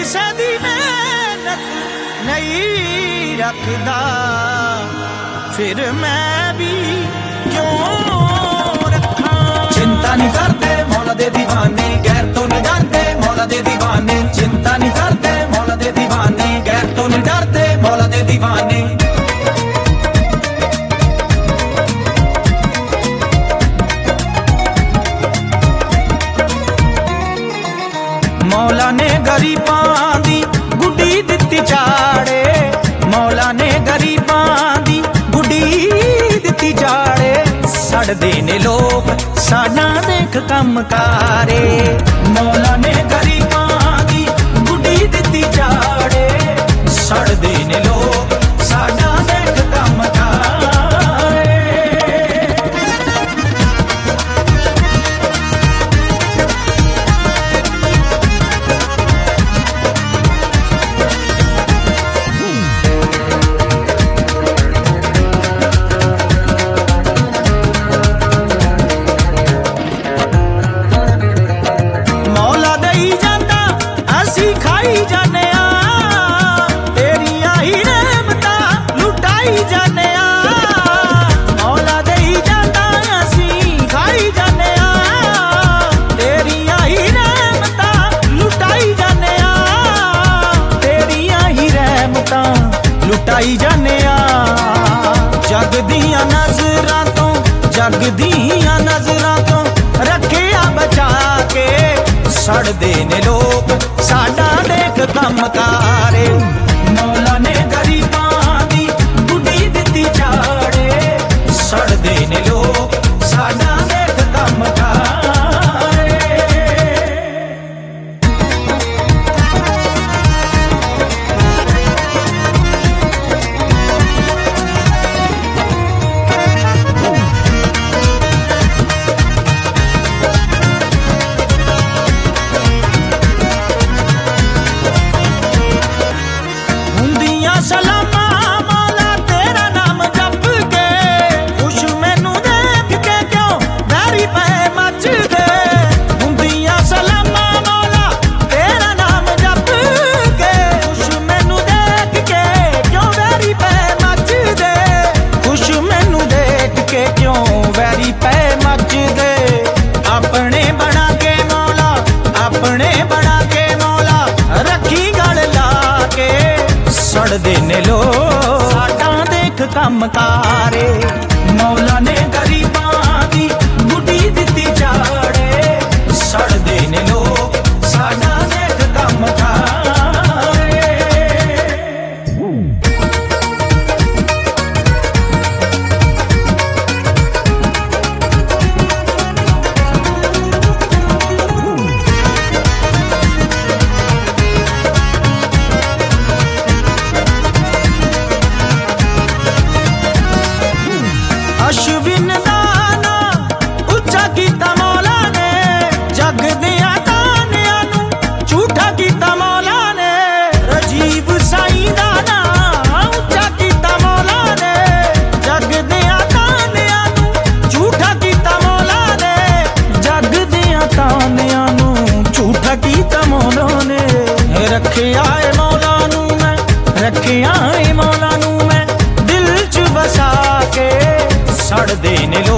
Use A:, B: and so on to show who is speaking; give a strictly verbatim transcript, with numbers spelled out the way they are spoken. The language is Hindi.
A: किसे दी मेहनत नहीं रखदा, फिर मैं भी क्यों रखा। चिंता नहीं करते मौला दे दीवाने, गैर तो नहीं डरते मौला दे दीवाने। चिंता नहीं करते मौला दे दीवाने, गैर तो नहीं डरते मौला दे दीवाने। मौला ने गरीबां दी गुड्डी दित्ती चाड़े, मौला ने गरीबां दी गुड्डी दित्ती चाड़े। सड़दे ने लोग साडा देख कम कारे, मौला ने गरीबां दी गुड्डी दित्ती चाड़े। सड़दे ने लोग साडा देख कम कारे। खाई जाने आ तेरिया ही रहमता लुटाई जाने आ। मौला दई जाता असी खाई जाने आ तेरिया ही रहमता लुटाई जाने आ। तेरिया ही रहमता लुटाई जाने आ। जग दियां नजरां तो जग दियां नजरां तो रखिया बचा के। सड़दे ने लोग साडा देख कम कारे, मौला ने गरीबां दी गुड्डी दित्ती चाड़े। सड़दे ने लोग साडा देख कम कारे। सलामा मौला तेरा नाम जप के, खुश मैनू देख के क्यों वैरी पे मच दे। हुंदियां सलामा मौला तेरा नाम जप के, खुश मैनू देख के क्यों वैरी पे मच दे। खुश मैनू देख के क्यों वैरी पे मच दे। अपने बना के मौला अपने बना के मौला रखी गल ला के। सड़दे ने लोग साडा देख कम कारे, मौला ने गरीबां दी गुड्डी दित्ती चाड़े। सड़दे ने लोग साडा देख कम कारे। अश्विन दाना उच्चा कीता मौला ने, जग दियां तानियां नू झूठा कीता मौला ने। राजीव साईं दाना उच्चा कीता मौला ने, जग दियां तानियां नू झूठा कीता मौला ने। जग दियां तानियां नू झूठा कीता मौला ने। रखिया है मौला नू मैं रखिया है मौला नू मैं दिल च बसा के। सड़दे ने